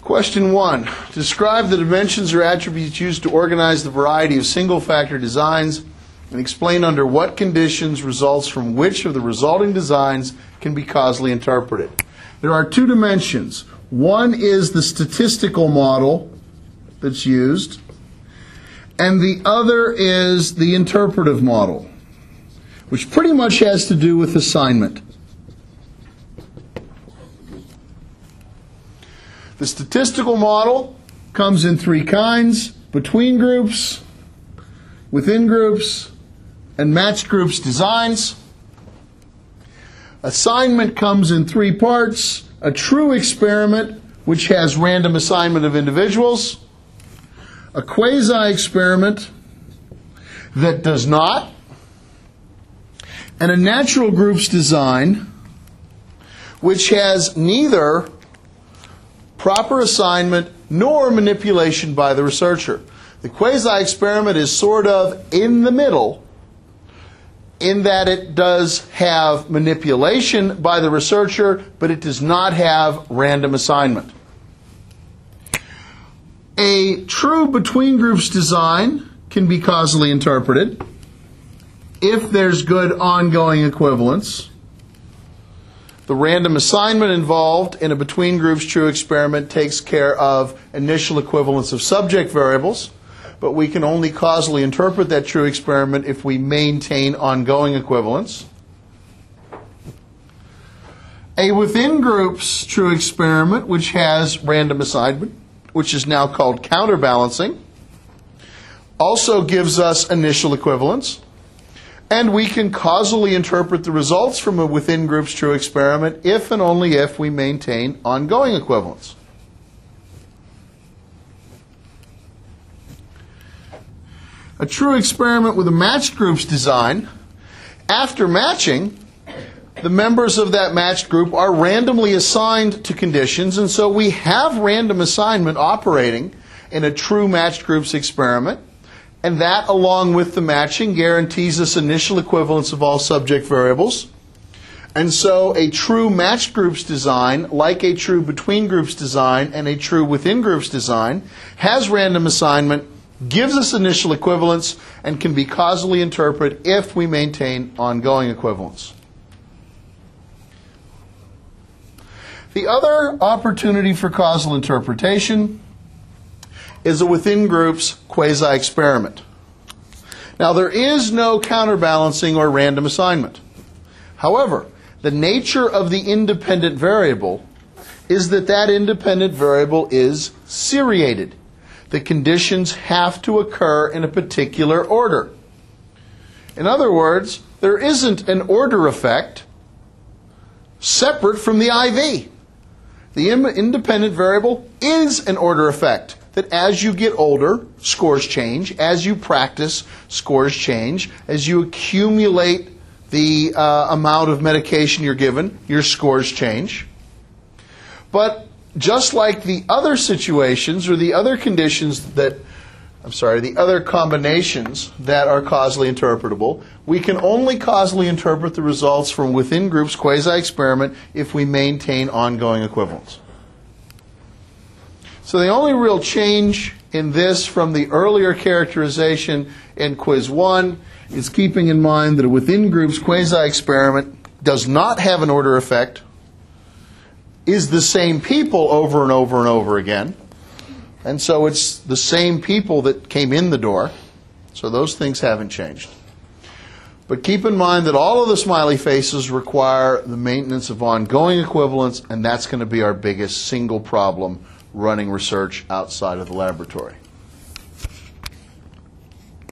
Question 1. Describe the dimensions or attributes used to organize the variety of single-factor designs and explain under what conditions results from which of the resulting designs can be causally interpreted. There are two dimensions. One is the statistical model that's used, and the other is the interpretive model, which pretty much has to do with assignment. The statistical model comes in three kinds: between groups, within groups, and matched groups designs. Assignment comes in three parts: a true experiment, which has random assignment of individuals; a quasi-experiment that does not; and a natural groups design, which has neither proper assignment nor manipulation by the researcher. The quasi-experiment is sort of in the middle, in that it does have manipulation by the researcher, but it does not have random assignment. A true between groups design can be causally interpreted if there's good ongoing equivalence. The random assignment involved in a between groups true experiment takes care of initial equivalence of subject variables, but we can only causally interpret that true experiment if we maintain ongoing equivalence. A within groups true experiment, which has random assignment, which is now called counterbalancing, also gives us initial equivalence, and we can causally interpret the results from a within groups true experiment if and only if we maintain ongoing equivalence. A true experiment with a matched groups design, after matching, the members of that matched group are randomly assigned to conditions, and so we have random assignment operating in a true matched groups experiment, and that, along with the matching, guarantees us initial equivalence of all subject variables. And so a true matched groups design, like a true between groups design and a true within groups design, has random assignment, gives us initial equivalence, and can be causally interpreted if we maintain ongoing equivalence. The other opportunity for causal interpretation is a within groups quasi-experiment. Now, there is no counterbalancing or random assignment. However, the nature of the independent variable is that that independent variable is seriated. The conditions have to occur in a particular order. In other words, there isn't an order effect separate from the IV. The independent variable is an order effect, that as you get older, scores change. As you practice, scores change. As you accumulate the amount of medication you're given, your scores change. But just like the other situations or the other conditions that, the other combinations that are causally interpretable, we can only causally interpret the results from within groups quasi-experiment if we maintain ongoing equivalence. So the only real change in this from the earlier characterization in Quiz 1 is keeping in mind that a within groups quasi-experiment does not have an order effect, is the same people over and over and over again, and so it's the same people that came in the door, so those things haven't changed. But keep in mind that all of the smiley faces require the maintenance of ongoing equivalence, and that's going to be our biggest single problem running research outside of the laboratory.